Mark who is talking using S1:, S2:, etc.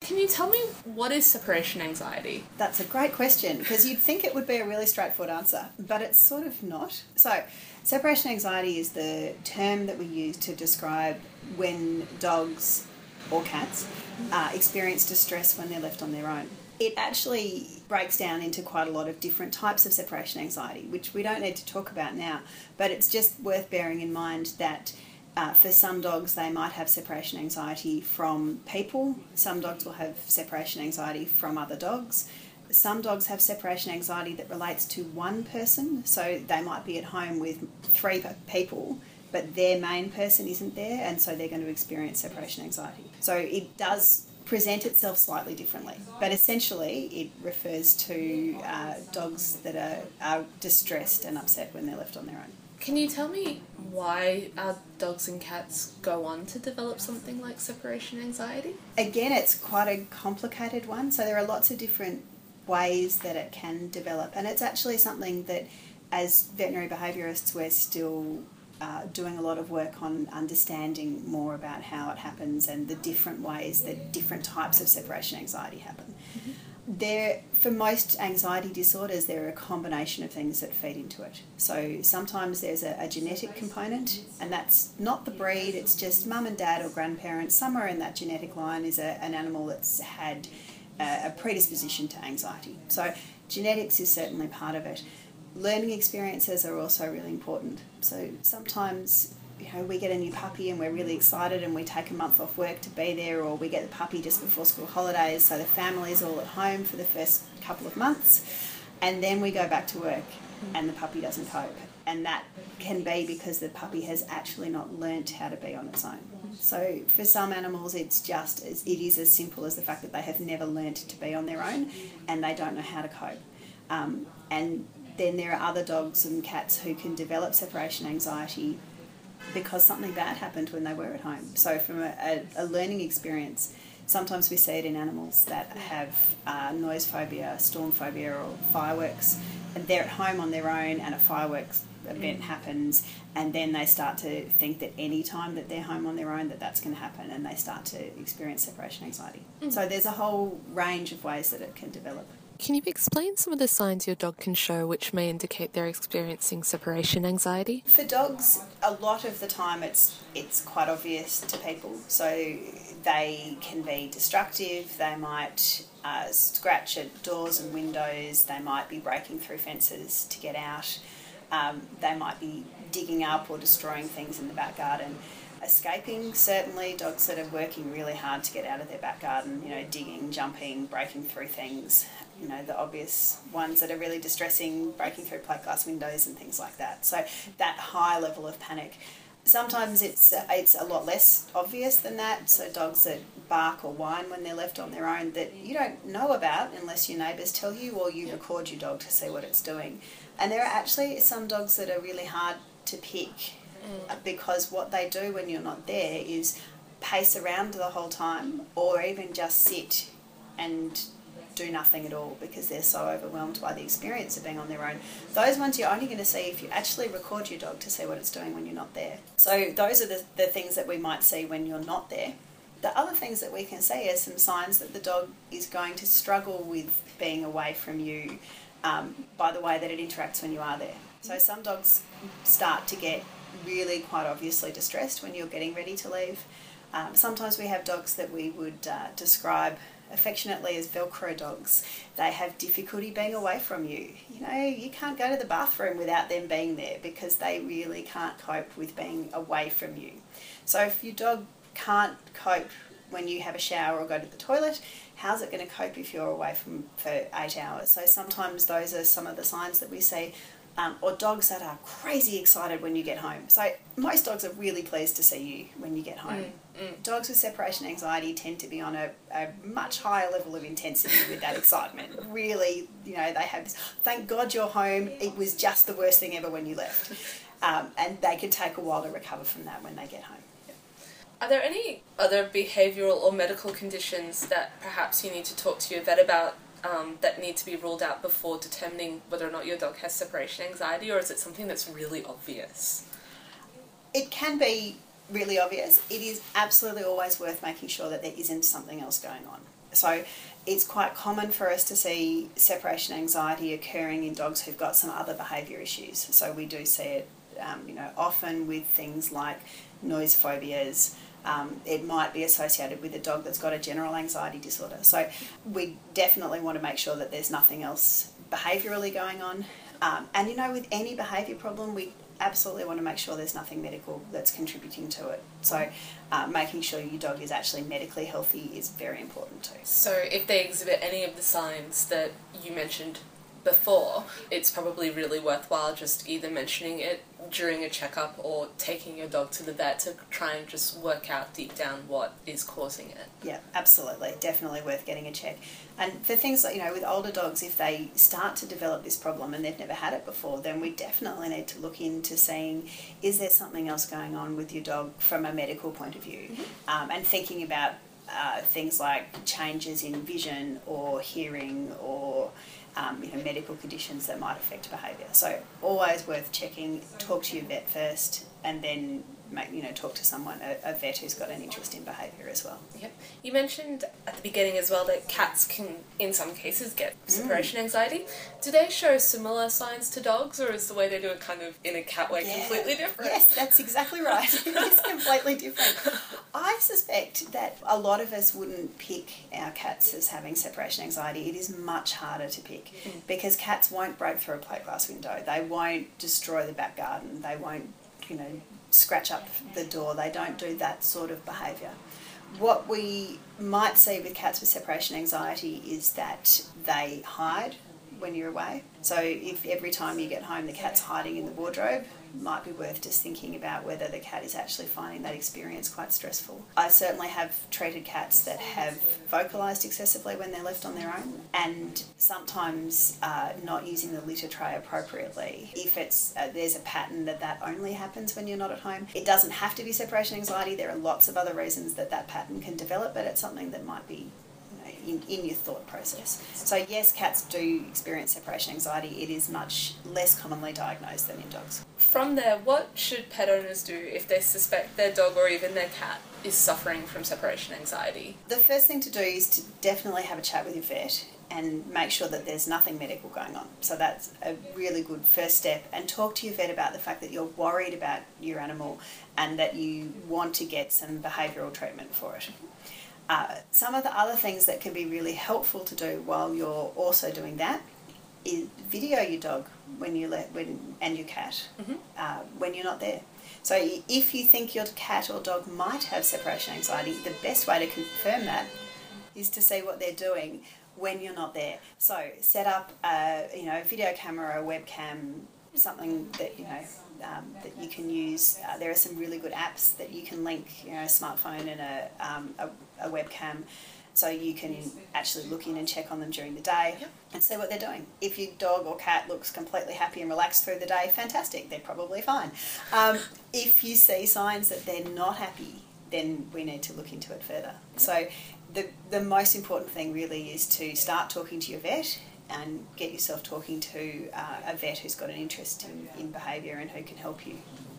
S1: Can you tell me what is separation anxiety?
S2: That's a great question, because you'd think it would be a really straightforward answer, but it's sort of not. So, separation anxiety is the term that we use to describe when dogs or cats experience distress when they're left on their own. It actually breaks down into quite a lot of different types of separation anxiety, which we don't need to talk about now, but it's just worth bearing in mind that for some dogs, they might have separation anxiety from people. Some dogs will have separation anxiety from other dogs. Some dogs have separation anxiety that relates to one person. So they might be at home with 3 people, but their main person isn't there, and so they're going to experience separation anxiety. So it does present itself slightly differently, but essentially it refers to dogs that are distressed and upset when they're left on their own.
S1: Can you tell me why dogs and cats go on to develop something like separation anxiety?
S2: Again, it's quite a complicated one. So there are lots of different ways that it can develop. And it's actually something that, as veterinary behaviourists, we're still doing a lot of work on understanding more about how it happens and the different ways that different types of separation anxiety happen. Mm-hmm. For most anxiety disorders, there are a combination of things that feed into it. So sometimes there's a genetic component, and that's not the breed, it's just mum and dad or grandparents. Somewhere in that genetic line is an animal that's had a predisposition to anxiety. So genetics is certainly part of it. Learning experiences are also really important. So sometimes we get a new puppy and we're really excited and we take a month off work to be there, or we get the puppy just before school holidays, so the family's all at home for the first couple of months, and then we go back to work and the puppy doesn't cope. And that can be because the puppy has actually not learnt how to be on its own. So for some animals it is as simple as the fact that they have never learnt to be on their own and they don't know how to cope. And then there are other dogs and cats who can develop separation anxiety because something bad happened when they were at home. So from a learning experience, sometimes we see it in animals that have noise phobia, storm phobia, or fireworks, and they're at home on their own and a fireworks event happens, and then they start to think that any time that they're home on their own that's going to happen, and they start to experience separation anxiety. So there's a whole range of ways that it can develop.
S1: Can you explain some of the signs your dog can show which may indicate they're experiencing separation anxiety?
S2: For dogs, a lot of the time it's quite obvious to people. So they can be destructive, they might scratch at doors and windows, they might be breaking through fences to get out, they might be digging up or destroying things in the back garden. Escaping, certainly, dogs that are working really hard to get out of their back garden, digging, jumping, breaking through things, the obvious ones that are really distressing, breaking through plate glass windows and things like that. So that high level of panic. Sometimes it's a lot less obvious than that, so dogs that bark or whine when they're left on their own that you don't know about unless your neighbours tell you or you record your dog to see what it's doing. And there are actually some dogs that are really hard to pick because what they do when you're not there is pace around the whole time, or even just sit and do nothing at all because they're so overwhelmed by the experience of being on their own. Those ones you're only going to see if you actually record your dog to see what it's doing when you're not there. So those are the things that we might see when you're not there. The other things that we can see are some signs that the dog is going to struggle with being away from you by the way that it interacts when you are there. So some dogs start to get really quite obviously distressed when you're getting ready to leave. Sometimes we have dogs that we would describe affectionately as Velcro dogs. They have difficulty being away from you. You can't go to the bathroom without them being there because they really can't cope with being away from you. So if your dog can't cope when you have a shower or go to the toilet, how's it going to cope if you're away for 8 hours? So sometimes those are some of the signs that we see. Or dogs that are crazy excited when you get home. So most dogs are really pleased to see you when you get home. Dogs with separation anxiety tend to be on a much higher level of intensity with that excitement. Really, they have this, thank God you're home, it was just the worst thing ever when you left. And they can take a while to recover from that when they get home.
S1: Are there any other behavioural or medical conditions that perhaps you need to talk to your vet about that need to be ruled out before determining whether or not your dog has separation anxiety, or is it something that's really obvious?
S2: It can be really obvious. It is absolutely always worth making sure that there isn't something else going on. So it's quite common for us to see separation anxiety occurring in dogs who've got some other behaviour issues. So we do see it, often with things like noise phobias. It might be associated with a dog that's got a general anxiety disorder. So we definitely want to make sure that there's nothing else behaviourally going on. And with any behaviour problem, we absolutely want to make sure there's nothing medical that's contributing to it. So making sure your dog is actually medically healthy is very important too.
S1: So if they exhibit any of the signs that you mentioned before, it's probably really worthwhile just either mentioning it during a checkup or taking your dog to the vet to try and just work out deep down what is causing it.
S2: Yeah, absolutely. Definitely worth getting a check. And for things like, with older dogs, if they start to develop this problem and they've never had it before, then we definitely need to look into seeing, is there something else going on with your dog from a medical point of view? And thinking about things like changes in vision or hearing or medical conditions that might affect behaviour. So always worth checking, talk to your vet first, and then talk to someone, a vet who's got an interest in behaviour as well.
S1: Yep. You mentioned at the beginning as well that cats can, in some cases, get separation anxiety. Do they show similar signs to dogs, or is the way they do it kind of in a cat way completely different?
S2: Yes, that's exactly right. It's completely different. I suspect that a lot of us wouldn't pick our cats as having separation anxiety. It is much harder to pick because cats won't break through a plate glass window. They won't destroy the back garden. They won't, scratch up the door. They don't do that sort of behaviour. What we might see with cats with separation anxiety is that they hide when you're away. So if every time you get home the cat's hiding in the wardrobe, might be worth just thinking about whether the cat is actually finding that experience quite stressful. I certainly have treated cats that have vocalised excessively when they're left on their own, and sometimes not using the litter tray appropriately. If it's there's a pattern that only happens when you're not at home. It doesn't have to be separation anxiety. There are lots of other reasons that pattern can develop, but it's something that might be in your thought process. So yes, cats do experience separation anxiety. It is much less commonly diagnosed than in dogs.
S1: From there, what should pet owners do if they suspect their dog or even their cat is suffering from separation anxiety?
S2: The first thing to do is to definitely have a chat with your vet and make sure that there's nothing medical going on. So that's a really good first step, and talk to your vet about the fact that you're worried about your animal and that you want to get some behavioural treatment for it. Some of the other things that can be really helpful to do while you're also doing that is video your dog and your cat when you're not there. So if you think your cat or dog might have separation anxiety, the best way to confirm that is to see what they're doing when you're not there. So set up a video camera, a webcam, something that that you can use. There are some really good apps that you can link, a smartphone and a webcam, so you can actually look in and check on them during the day and see what they're doing. If your dog or cat looks completely happy and relaxed through the day, fantastic, they're probably fine. If you see signs that they're not happy, then we need to look into it further. So the most important thing really is to start talking to your vet and get yourself talking to a vet who's got an interest in behaviour and who can help you.